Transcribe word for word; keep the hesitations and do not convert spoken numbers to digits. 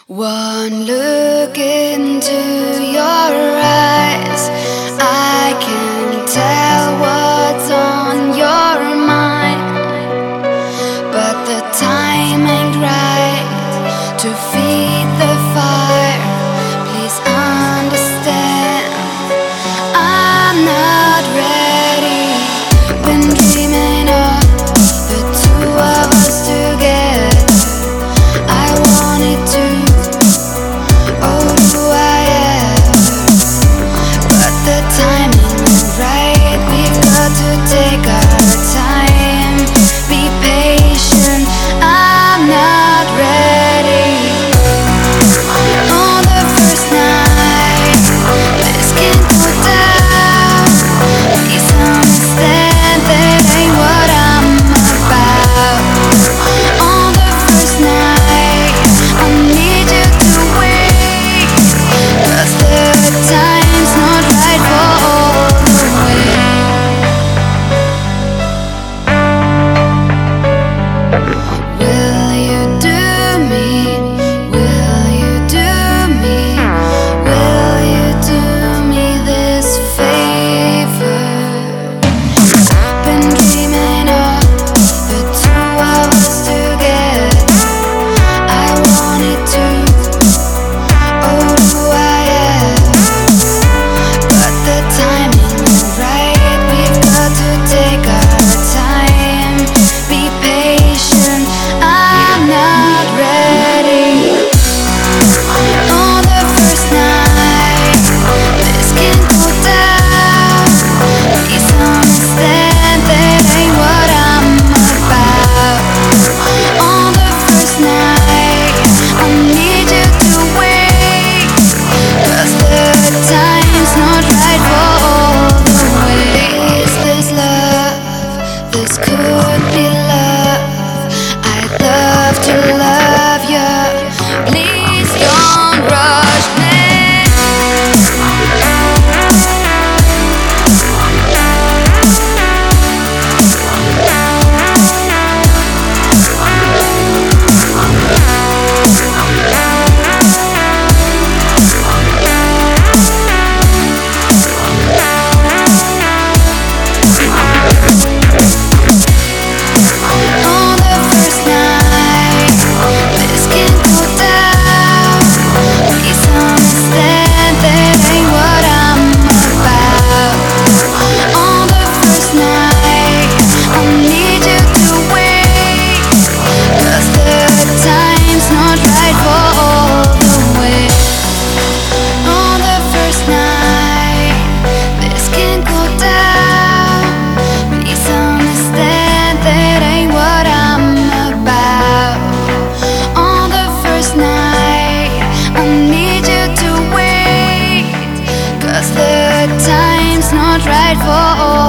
One look into your eyes, I can tell what's on your mind. But the time ain't right to feed the fire. Please understand, I'm not ready. Been dreaming of the two of us together. I wanted to. Oh, do I ever? But the timing ain't right. We've got to take our time. Be patient, I'm not ready. On the first night, this can't go down. Please understand that ain't what I'm about. On the first night, I need you to wait, 'cause the time's not right for all the way. Will you do me? Will you do me? Will you do me this favor? Been dreaming of the two of us together. I wanted to. Oh, do I ever? But the timing ain't right. We've got to take our time. Be patient, I'm not ready. On the first night, this can't go down. Please understand that ain't what I'm about. On the first night, I need you to wait, 'cause the time's not right for all the way. Is this love? This could be love. I'd love to love you. Please don't rush me. On the first night, this can't go down. Please understand that ain't what I'm about. On the first night, I need you to wait, 'cause the time's not right for all the way. On the first night, this can't go down. Please understand that ain't what I'm about. On the first night, I need you to wait, 'cause the time's not right for all